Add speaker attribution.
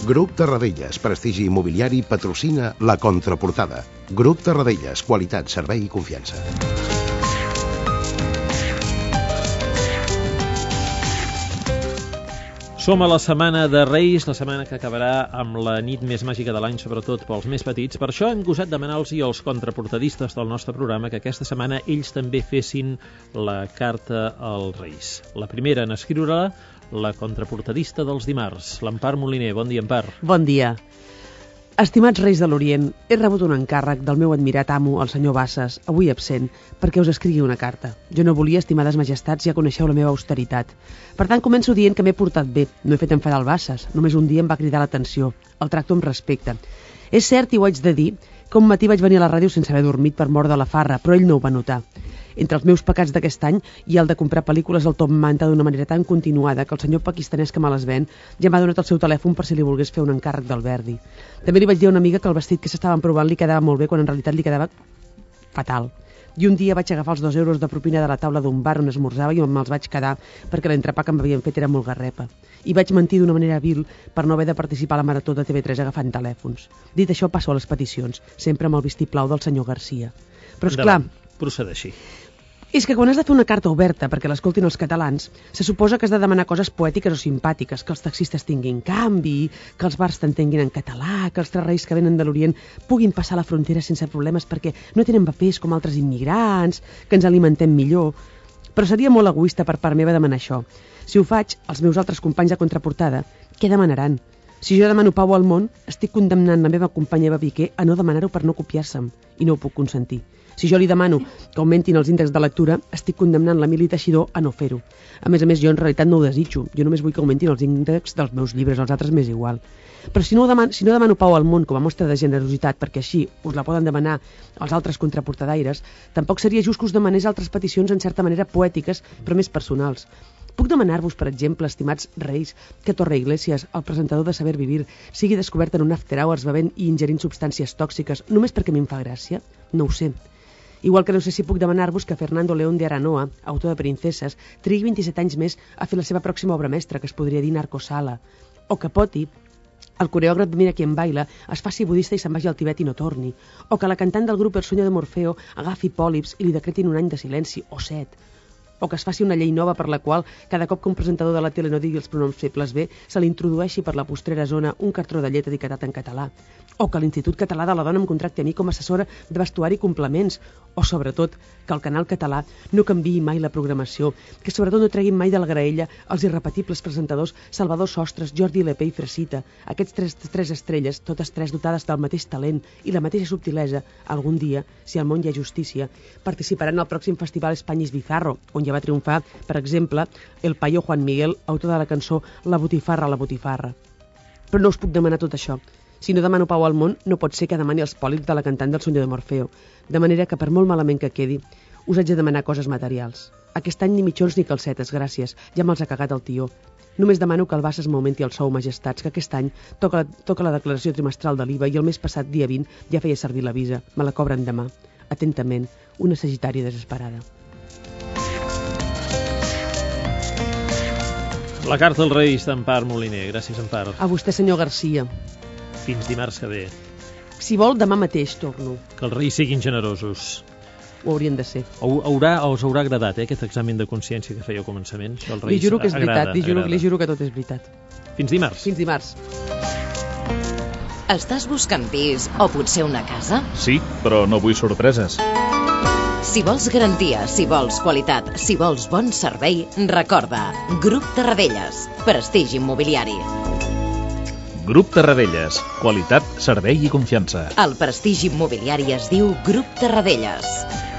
Speaker 1: Grup Tarradellas, prestigi immobiliari, patrocina La Contraportada. Grup Tarradellas, qualitat, servei i confiança.
Speaker 2: Som a la setmana de Reis, la setmana que acabarà amb la nit més màgica de l'any, sobretot pels més petits. Per això hem gosat demanar-los als contraportadistes del nostre programa que aquesta setmana ells també fessin la carta als Reis. La primera en escriure-la, la contraportadista dels dimarts, l'Empar Moliner. Bon dia, Empar.
Speaker 3: Bon dia. Estimats Reis de l'Orient, he rebut un encàrrec del meu admirat amo, el senyor Bassas, avui absent, perquè us escrigui una carta. Jo no volia, estimades majestats, ja coneixeu la meva austeritat. Per tant, començo dient que m'he portat bé, no he fet enfadar el Bassas, només un dia em va cridar l'atenció. El tracto amb respecte. És cert, i ho haig de dir, que un matí vaig venir a la ràdio sense haver dormit per mort de la farra, però ell no ho va notar. Entre els meus pecats d'aquest any hi ha el de comprar pel·lícules al top manta d'una manera tan continuada que el senyor pakistanès que me les ven ja m'ha donat el seu telèfon per si li volgués fer un encàrrec del Verdi. També li vaig dir a una amiga que el vestit que s'estaven provant li quedava molt bé quan en realitat li quedava fatal. I un dia vaig agafar els 2 euros de propina de la taula d'un bar on esmorzava i me'ls vaig quedar perquè l'entrepà que m'havien fet era molt garrepa. I vaig mentir d'una manera vil per no haver de participar a la marató de TV3 agafant telèfons. Dit això, passo a les peticions, sempre amb el vistiplau del senyor Garcia. Però esclar,
Speaker 2: procedeixi.
Speaker 3: És que quan has de fer una carta oberta perquè l'escoltin els catalans, se suposa que has de demanar coses poètiques o simpàtiques, que els taxistes tinguin canvi, que els bars t'entenguin en català, que els 3 reis que venen de l'Orient puguin passar la frontera sense problemes perquè no tenen papers com altres immigrants, que ens alimentem millor. Però seria molt egoista per part meva demanar això. Si ho faig, els meus altres companys de contraportada, què demanaran? Si jo demano pau al món, estic condemnant la meva companya Eva Piqué a no demanar-ho per no copiar-se'm, i no ho puc consentir. Si jo li demano que augmentin els índexs de lectura, estic condemnant l'Emili Teixidor a no fer-ho. A més, jo en realitat no ho desitjo. Jo només vull que augmentin els índexs dels meus llibres, els altres m'és igual. Però si no demano pau al món com a mostra de generositat, perquè així us la poden demanar els altres contraportadaires, tampoc seria just que us demanés altres peticions en certa manera poètiques, però més personals. Puc demanar-vos, per exemple, estimats reis, que Torre Iglesias, el presentador de Saber Vivir, sigui descobert en un after hours bevent i ingerint substàncies tòxiques només perquè m'hi fa gràcia? No ho sé. Igual que no sé si puc demanar-vos que Fernando León de Aranoa, autor de Princeses, trigui 27 anys més a fer la seva pròxima obra mestra, que es podria dir Narcosala, o que Poti, el coreògraf de Mira Quien Baila, es faci budista i se'n vagi al Tibet i no torni, o que la cantant del grup El Sueño de Morfeo agafi pòlips i li decretin un any de silenci, o 7, o que es faci una llei nova per la qual cada cop que un presentador de la tele no digui els pronoms febles bé, se li introdueixi per la postrera zona un cartró de llet etiquetat en català, o que l'Institut Català de la Dona em contracti a mi com a assessora de vestuari i complements, o sobretot que el canal català no canviï mai la programació, que sobretot no treguin mai de la graella els irrepetibles presentadors Salvador Sostres, Jordi Lepé i Fresita, aquests tres estrelles, totes 3 dotades del mateix talent i la mateixa subtilesa, algun dia, si al món hi ha justícia, participaran al pròxim Festival Espanyis Bizarro, on ja va triomfar, per exemple, el paio Juan Miguel, autor de la cançó La botifarra, la botifarra. Però no us puc demanar tot això. Si no demano pau al món, no pot ser que demani els pòlips de la cantant del Sueño de Morfeo. De manera que, per molt malament que quedi, us haig de demanar coses materials. Aquest any ni mitjons ni calcetes, gràcies. Ja me'ls ha cagat el tió. Només demano que el Bassas m'augmenti el sou, majestats, que aquest any toca la declaració trimestral de l'IVA i el mes passat, dia 20, ja feia servir la visa. Me la cobren demà. Atentament, una sagitària desesperada.
Speaker 2: La carta als Reis d'Empar Moliner. Gràcies, Empar.
Speaker 3: A vostè, senyor Garcia.
Speaker 2: Fins dimarts que ve.
Speaker 3: Si vol, demà mateix torno.
Speaker 2: Que els Reis siguin generosos.
Speaker 3: Ho haurien de ser.
Speaker 2: Us haurà agradat, aquest examen de consciència que feia al començament?
Speaker 3: Li juro que és veritat, li juro que tot és veritat.
Speaker 2: Fins dimarts.
Speaker 3: Fins dimarts.
Speaker 4: Estàs buscant pis o potser una casa?
Speaker 5: Sí, però no vull sorpreses.
Speaker 4: Si vols garantia, si vols qualitat, si vols bon servei, recorda, Grup Tarradellas, prestigi immobiliari.
Speaker 5: Grup Tarradellas, qualitat, servei i confiança.
Speaker 4: El prestigi immobiliari es diu Grup Tarradellas.